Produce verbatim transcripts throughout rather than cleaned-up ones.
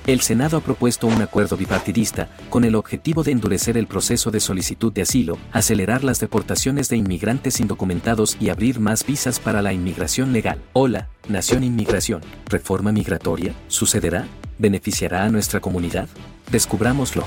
El Senado ha propuesto un acuerdo bipartidista con el objetivo de endurecer el proceso de solicitud de asilo, acelerar las deportaciones de inmigrantes indocumentados y abrir más visas para la inmigración legal. Hola, Nación Inmigración. ¿Reforma migratoria? ¿Sucederá? ¿Beneficiará a nuestra comunidad? Descubrámoslo.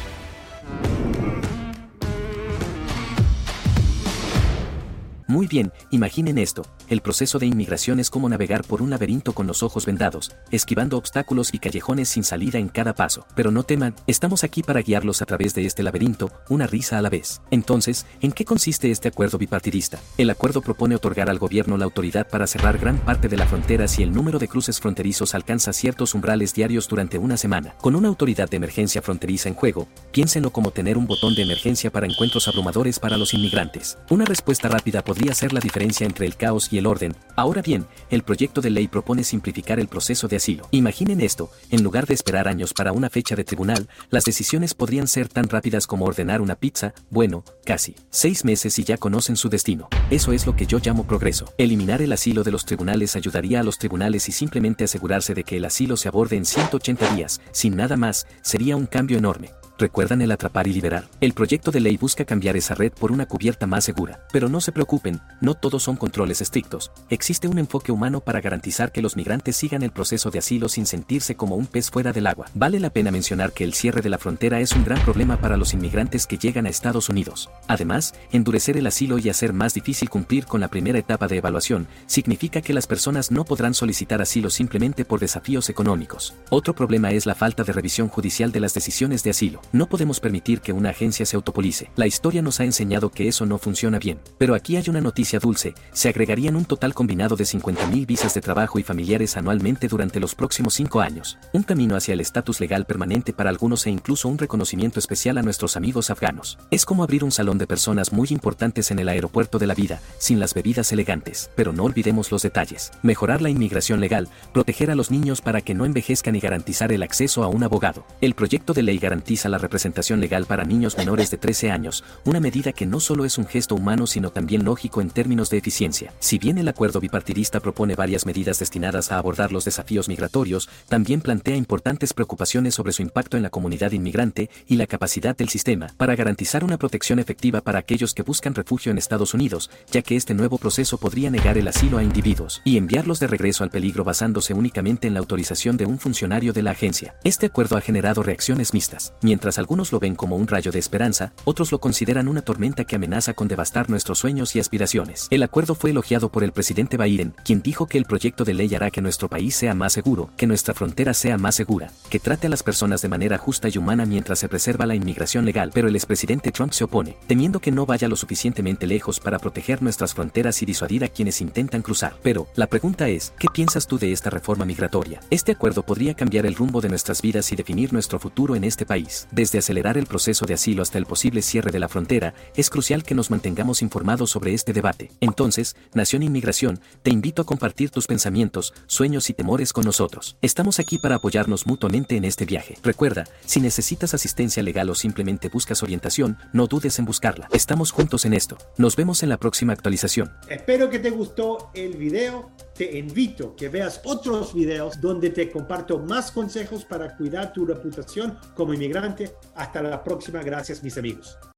Muy bien, imaginen esto, el proceso de inmigración es como navegar por un laberinto con los ojos vendados, esquivando obstáculos y callejones sin salida en cada paso. Pero no teman, estamos aquí para guiarlos a través de este laberinto, una risa a la vez. Entonces, ¿en qué consiste este acuerdo bipartidista? El acuerdo propone otorgar al gobierno la autoridad para cerrar gran parte de la frontera si el número de cruces fronterizos alcanza ciertos umbrales diarios durante una semana. Con una autoridad de emergencia fronteriza en juego, piénsenlo como tener un botón de emergencia para encuentros abrumadores para los inmigrantes. Una respuesta rápida podría hacer la diferencia entre el caos y el orden. Ahora bien, el proyecto de ley propone simplificar el proceso de asilo. Imaginen esto, en lugar de esperar años para una fecha de tribunal, las decisiones podrían ser tan rápidas como ordenar una pizza, bueno, casi. Seis meses y ya conocen su destino. Eso es lo que yo llamo progreso. Eliminar el asilo de los tribunales ayudaría a los tribunales y simplemente asegurarse de que el asilo se aborde en ciento ochenta días, sin nada más, sería un cambio enorme. ¿Recuerdan el atrapar y liberar? El proyecto de ley busca cambiar esa red por una cubierta más segura. Pero no se preocupen, no todos son controles estrictos. Existe un enfoque humano para garantizar que los migrantes sigan el proceso de asilo sin sentirse como un pez fuera del agua. Vale la pena mencionar que el cierre de la frontera es un gran problema para los inmigrantes que llegan a Estados Unidos. Además, endurecer el asilo y hacer más difícil cumplir con la primera etapa de evaluación significa que las personas no podrán solicitar asilo simplemente por desafíos económicos. Otro problema es la falta de revisión judicial de las decisiones de asilo. No podemos permitir que una agencia se autopolice. La historia nos ha enseñado que eso no funciona bien. Pero aquí hay una noticia dulce, se agregarían un total combinado de cincuenta mil visas de trabajo y familiares anualmente durante los próximos cinco años. Un camino hacia el estatus legal permanente para algunos e incluso un reconocimiento especial a nuestros amigos afganos. Es como abrir un salón de personas muy importantes en el aeropuerto de la vida, sin las bebidas elegantes. Pero no olvidemos los detalles. Mejorar la inmigración legal, proteger a los niños para que no envejezcan y garantizar el acceso a un abogado. El proyecto de ley garantiza la representación legal para niños menores de trece años, una medida que no solo es un gesto humano sino también lógico en términos de eficiencia. Si bien el acuerdo bipartidista propone varias medidas destinadas a abordar los desafíos migratorios, también plantea importantes preocupaciones sobre su impacto en la comunidad inmigrante y la capacidad del sistema para garantizar una protección efectiva para aquellos que buscan refugio en Estados Unidos, ya que este nuevo proceso podría negar el asilo a individuos y enviarlos de regreso al peligro basándose únicamente en la autorización de un funcionario de la agencia. Este acuerdo ha generado reacciones mixtas. Mientras algunos lo ven como un rayo de esperanza, otros lo consideran una tormenta que amenaza con devastar nuestros sueños y aspiraciones. El acuerdo fue elogiado por el presidente Biden, quien dijo que el proyecto de ley hará que nuestro país sea más seguro, que nuestra frontera sea más segura, que trate a las personas de manera justa y humana mientras se preserva la inmigración legal. Pero el expresidente Trump se opone, temiendo que no vaya lo suficientemente lejos para proteger nuestras fronteras y disuadir a quienes intentan cruzar. Pero, la pregunta es, ¿qué piensas tú de esta reforma migratoria? Este acuerdo podría cambiar el rumbo de nuestras vidas y definir nuestro futuro en este país. Desde acelerar el proceso de asilo hasta el posible cierre de la frontera, es crucial que nos mantengamos informados sobre este debate. Entonces, Nación Inmigración, te invito a compartir tus pensamientos, sueños y temores con nosotros. Estamos aquí para apoyarnos mutuamente en este viaje. Recuerda, si necesitas asistencia legal o simplemente buscas orientación, no dudes en buscarla. Estamos juntos en esto. Nos vemos en la próxima actualización. Espero que te gustó el video. Te invito a que veas otros videos donde te comparto más consejos para cuidar tu reputación como inmigrante. Hasta la próxima. Gracias, mis amigos.